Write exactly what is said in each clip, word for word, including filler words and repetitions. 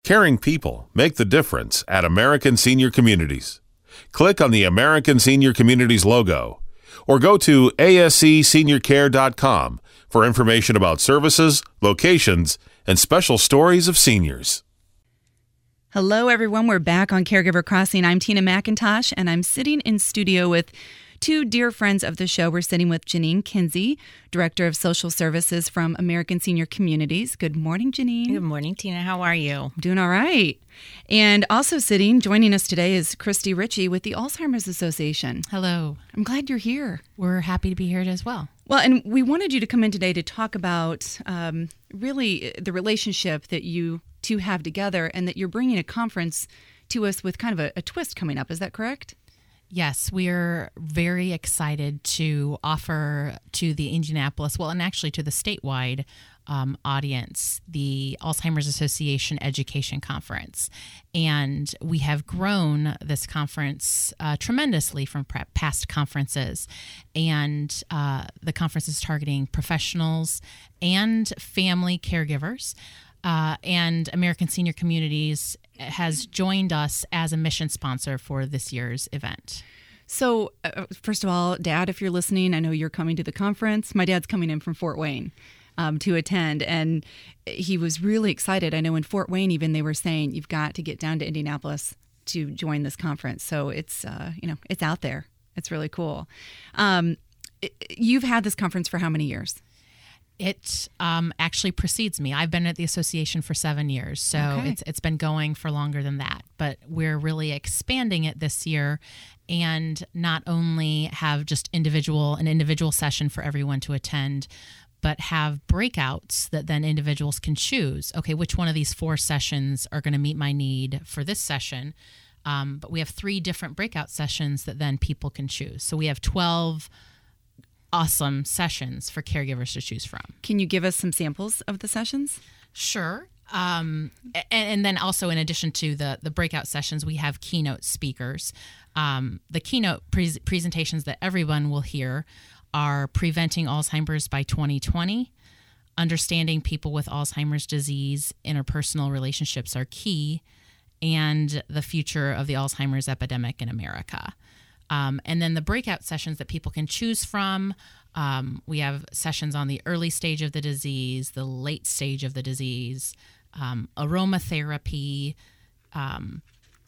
Caring people make the difference at American Senior Communities. Click on the American Senior Communities logo or go to A S C senior care dot com for information about services, locations, and special stories of seniors. Hello, everyone. We're back on Caregiver Crossing. I'm Tina McIntosh, and I'm sitting in studio with two dear friends of the show. We're sitting with Janine Kinsey, Director of Social Services from American Senior Communities. Good morning, Janine. Good morning, Tina. How are you? Doing all right. And also sitting, joining us today is Christy Ritchie with the Alzheimer's Association. Hello. I'm glad you're here. We're happy to be here as well. Well, and we wanted you to come in today to talk about um, really the relationship that you two have together and that you're bringing a conference to us with kind of a, a twist coming up. Is that correct? Yes, we're very excited to offer to the Indianapolis, well, and actually to the statewide um, audience, the Alzheimer's Association Education Conference. And we have grown this conference uh, tremendously from pre- past conferences. And uh, the conference is targeting professionals and family caregivers. Uh, and American Senior Communities has joined us as a mission sponsor for this year's event. So, uh, first of all, Dad, if you're listening, I know you're coming to the conference. My dad's coming in from Fort Wayne um, to attend, and he was really excited. I know in Fort Wayne, even they were saying, you've got to get down to Indianapolis to join this conference. So it's, uh, you know, it's out there. It's really cool. Um, it, you've had this conference for how many years? It um, actually precedes me. I've been at the association for seven years, so Okay. it's it's been going for longer than that. But we're really expanding it this year, and not only have just individual an individual session for everyone to attend, but have breakouts that then individuals can choose. Okay, which one of these four sessions are going to meet my need for this session? Um, but we have three different breakout sessions that then people can choose. So we have twelve awesome sessions for caregivers to choose from. Can you give us some samples of the sessions? Sure. Um, and, and then also in addition to the, the breakout sessions, we have keynote speakers. Um, the keynote pre- presentations that everyone will hear are Preventing Alzheimer's by twenty twenty, Understanding People with Alzheimer's Disease, Interpersonal Relationships Are Key, and The Future of the Alzheimer's Epidemic in America. Um, and then the breakout sessions that people can choose from, um, we have sessions on the early stage of the disease, the late stage of the disease, um, aromatherapy, um,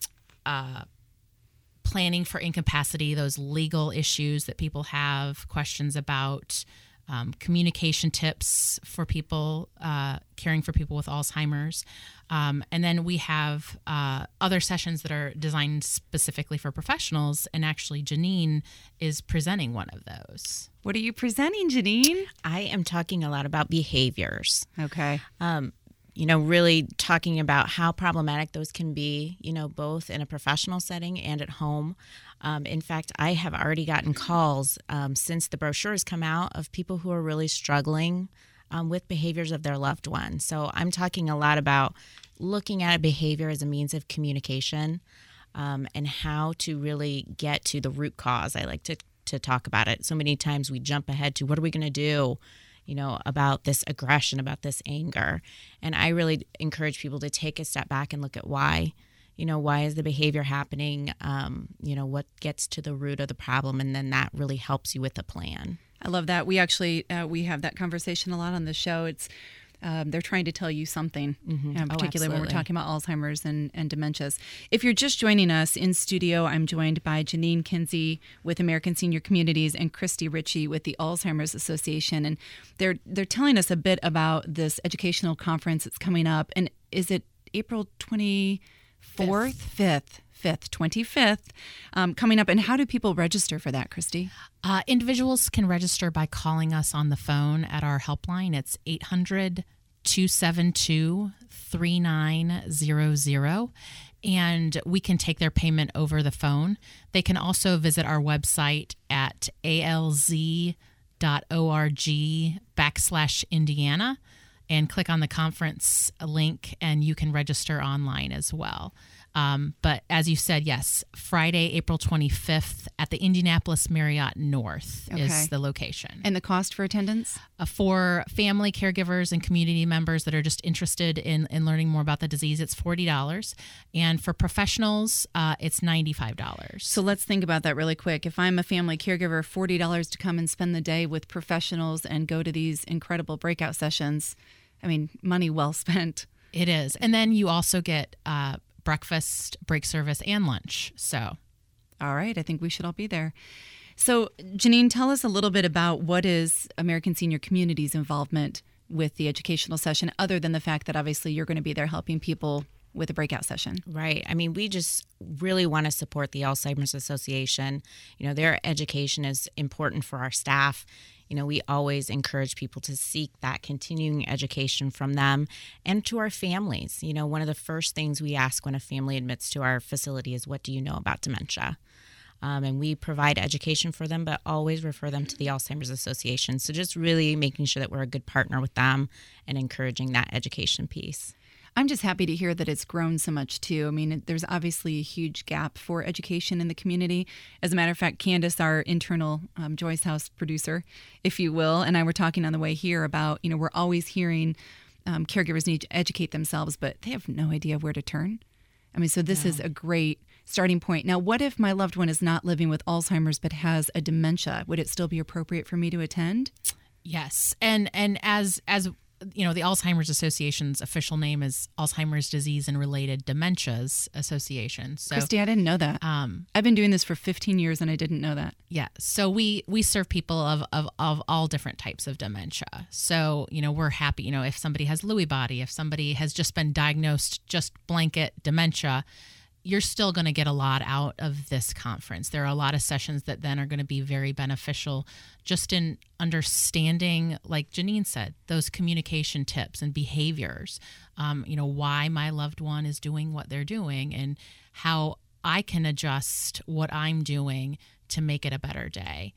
uh, planning for incapacity, those legal issues that people have questions about, um, communication tips for people uh, caring for people with Alzheimer's. Um, and then we have uh, other sessions that are designed specifically for professionals, and actually Janine is presenting one of those. What are you presenting, Janine? I am talking a lot about behaviors. Okay. Um, you know, really talking about how problematic those can be, you know, both in a professional setting and at home. Um, in fact, I have already gotten calls um, since the brochure has come out of people who are really struggling um, with behaviors of their loved ones. So I'm talking a lot about looking at a behavior as a means of communication um, and how to really get to the root cause. I like to, to talk about it. So many times we jump ahead to what are we going to do, you know, about this aggression, about this anger. And I really encourage people to take a step back and look at why. You know, why is the behavior happening? Um, you know, what gets to the root of the problem? And then that really helps you with a plan. I love that. We actually, uh, we have that conversation a lot on the show. It's, um, they're trying to tell you something, Mm-hmm. um, Oh, particularly when we're absolutely. talking about Alzheimer's and, and dementias. If you're just joining us in studio, I'm joined by Janine Kinsey with American Senior Communities and Christy Ritchie with the Alzheimer's Association. And they're, they're telling us a bit about this educational conference that's coming up. And is it April twenty-fourth? Fifth. Fifth, twenty-fifth, um, coming up. And how do people register for that, Christy? Uh, individuals can register by calling us on the phone at our helpline. It's eight hundred, two seven two, three nine zero zero. And we can take their payment over the phone. They can also visit our website at alz.org backslash Indiana and click on the conference link, and you can register online as well. Um, but as you said, yes, Friday, April twenty-fifth at the Indianapolis Marriott North Okay. is the location. And the cost for attendance? Uh, for family caregivers and community members that are just interested in, in learning more about the disease, it's forty dollars. And for professionals, uh, it's ninety-five dollars. So let's think about that really quick. If I'm a family caregiver, forty dollars to come and spend the day with professionals and go to these incredible breakout sessions, I mean, money well spent. It is. And then you also get uh, breakfast, break service, and lunch. So, All right, I think we should all be there. So, Janine, tell us a little bit about what is American Senior Community's involvement with the educational session, other than the fact that obviously you're going to be there helping people with a breakout session. Right. I mean, we just really want to support the Alzheimer's Association. You know, their education is important for our staff. You know, we always encourage people to seek that continuing education from them and to our families. You know, one of the first things we ask when a family admits to our facility is, what do you know about dementia? Um, and we provide education for them, but always refer them to the Alzheimer's Association. So just really making sure that we're a good partner with them and encouraging that education piece. I'm just happy to hear that it's grown so much, too. I mean, there's obviously a huge gap for education in the community. As a matter of fact, Candace, our internal um, Joyce House producer, if you will, and I were talking on the way here about, you know, we're always hearing um, caregivers need to educate themselves, but they have no idea where to turn. I mean, so this No. is a great starting point. Now, what if my loved one is not living with Alzheimer's but has a dementia? Would it still be appropriate for me to attend? yes. And and as as you know, the Alzheimer's Association's official name is Alzheimer's Disease and Related Dementias Association. So, Christy, I didn't know that. um, I've been doing this for fifteen years and I didn't know that. yeah. So we we serve people of, of of all different types of dementia. So you know, we're happy. You know, if somebody has Lewy body, if somebody has just been diagnosed just blanket dementia, you're still going to get a lot out of this conference. There are a lot of sessions that then are going to be very beneficial just in understanding, like Janine said, those communication tips and behaviors, um, you know, why my loved one is doing what they're doing and how I can adjust what I'm doing to make it a better day.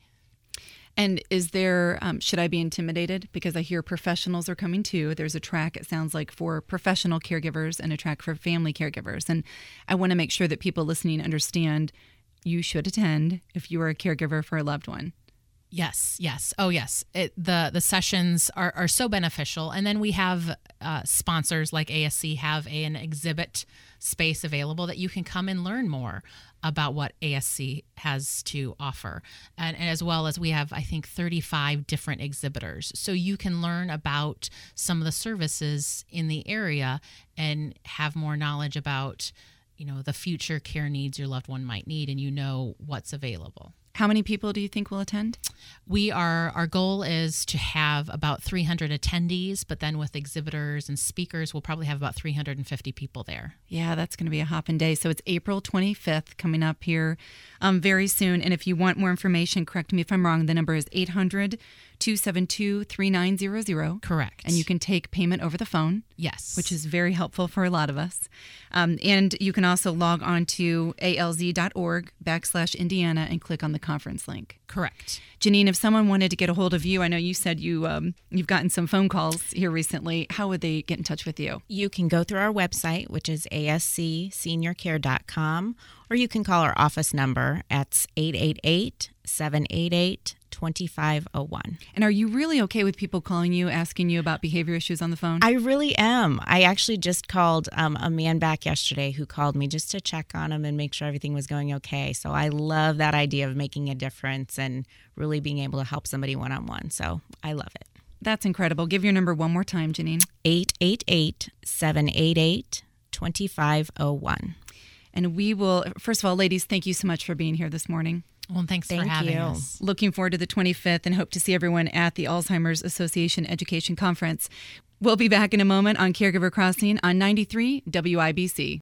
And is there, um, should I be intimidated? Because I hear professionals are coming too. There's a track, it sounds like, for professional caregivers and a track for family caregivers. And I want to make sure that people listening understand you should attend if you are a caregiver for a loved one. Yes, yes. Oh, yes. It, the the sessions are, are so beneficial. And then we have uh, sponsors like A S C have a, an exhibit space available that you can come and learn more about what A S C has to offer. And, and as well as we have, I think, thirty-five different exhibitors. So you can learn about some of the services in the area and have more knowledge about, you know, the future care needs your loved one might need, and you know what's available. How many people do you think will attend? We are, our goal is to have about three hundred attendees, but then with exhibitors and speakers, we'll probably have about three hundred fifty people there. Yeah, that's going to be a hopping day. So it's April twenty-fifth coming up here um, very soon. And if you want more information, correct me if I'm wrong, the number is eight hundred, two seven two, three nine zero zero. Correct. And you can take payment over the phone. Yes. Which is very helpful for a lot of us. Um, and you can also log on to alz.org backslash Indiana and click on the conference link. Correct. Janine, if someone wanted to get a hold of you, I know you said you, um, you've gotten some phone calls here recently. How would they get in touch with you? You can go through our website, which is a s c senior care dot com, or you can call our office number at eight eight eight, seven eight eight, two five zero one. And are you really okay with people calling you, asking you about behavior issues on the phone? I really am. I actually just called um, a man back yesterday who called me just to check on him and make sure everything was going okay. So I love that idea of making a difference and really being able to help somebody one-on-one. So I love it. That's incredible. Give your number one more time, Janine. eight eight eight, seven eight eight, two five zero one. And we will, first of all, ladies, thank you so much for being here this morning. Well, thanks Thank for having you. us. Looking forward to the twenty-fifth and hope to see everyone at the Alzheimer's Association Education Conference. We'll be back in a moment on Caregiver Crossing on ninety-three W I B C.